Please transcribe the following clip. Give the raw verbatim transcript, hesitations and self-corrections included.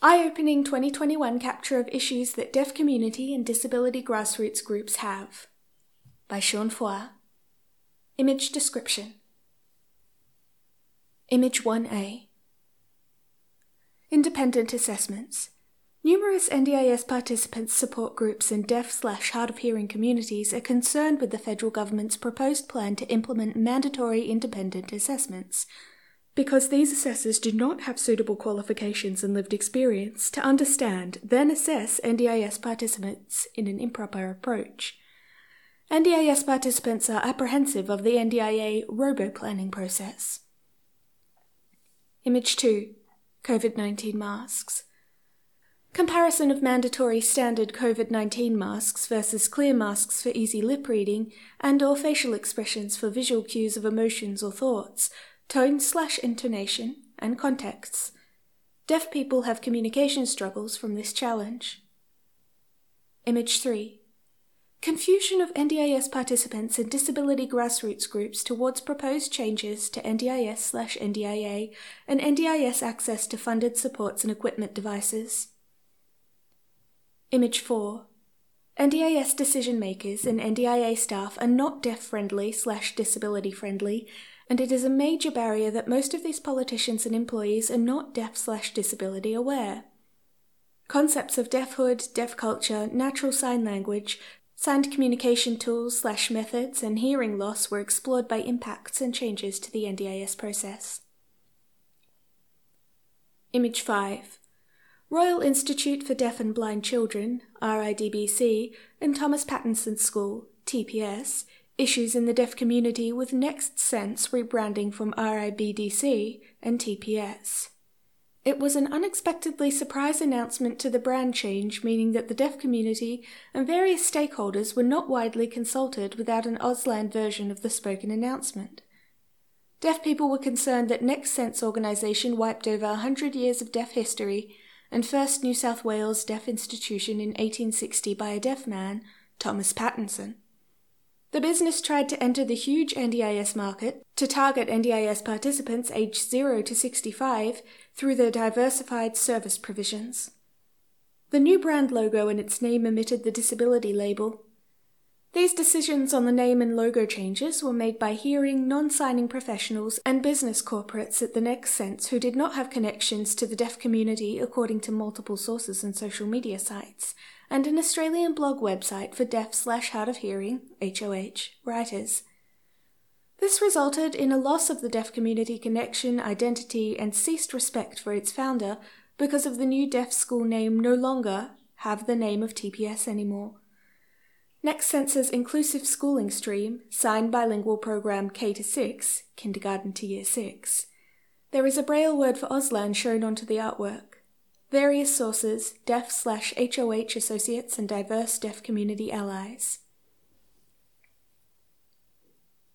Eye-opening twenty twenty-one capture of issues that deaf community and disability grassroots groups have. By Sean Foy. Image description. Image one A. Independent assessments. Numerous N D I S participants, support groups and deaf slash hard of hearing communities are concerned with the federal government's proposed plan to implement mandatory independent assessments, because these assessors do not have suitable qualifications and lived experience to understand, then assess N D I S participants in an improper approach. N D I S participants are apprehensive of the N D I A robo-planning process. Image two. COVID nineteen masks. Comparison of mandatory standard COVID nineteen masks versus clear masks for easy lip reading and or facial expressions for visual cues of emotions or thoughts, tone slash intonation, and contexts. Deaf people have communication struggles from this challenge. Image three. Confusion of N D I S participants and disability grassroots groups towards proposed changes to N D I S slash N D I A and N D I S access to funded supports and equipment devices. Image four. N D I S decision makers and N D I A staff are not deaf-friendly slash disability-friendly, and it is a major barrier that most of these politicians and employees are not deaf slash disability aware. Concepts of deafhood, deaf culture, natural sign language, signed communication tools slash methods, and hearing loss were explored by impacts and changes to the N D I S process. Image five. Royal Institute for Deaf and Blind Children, R I D B C, and Thomas Pattinson School, T P S, issues in the deaf community with Next Sense rebranding from R I B D C and T P S. It was an unexpectedly surprise announcement to the brand change, meaning that the deaf community and various stakeholders were not widely consulted without an Auslan version of the spoken announcement. Deaf people were concerned that Next Sense organisation wiped over a hundred years of deaf history and first New South Wales deaf institution in eighteen sixty by a deaf man, Thomas Pattinson. The business tried to enter the huge N D I S market to target N D I S participants aged zero to sixty-five through their diversified service provisions. The new brand logo and its name omitted the disability label. These decisions on the name and logo changes were made by hearing, non-signing professionals and business corporates at the Next Sense who did not have connections to the deaf community according to multiple sources and social media sites, and an Australian blog website for deaf slash hard of hearing, H O H, writers. This resulted in a loss of the deaf community connection, identity, and ceased respect for its founder because of the new deaf school name no longer have the name of T P S anymore. Next Sense's inclusive schooling stream, signed bilingual program K to six, kindergarten to year six. There is a braille word for Auslan shown onto the artwork. Various sources, deaf slash H O H associates and diverse deaf community allies.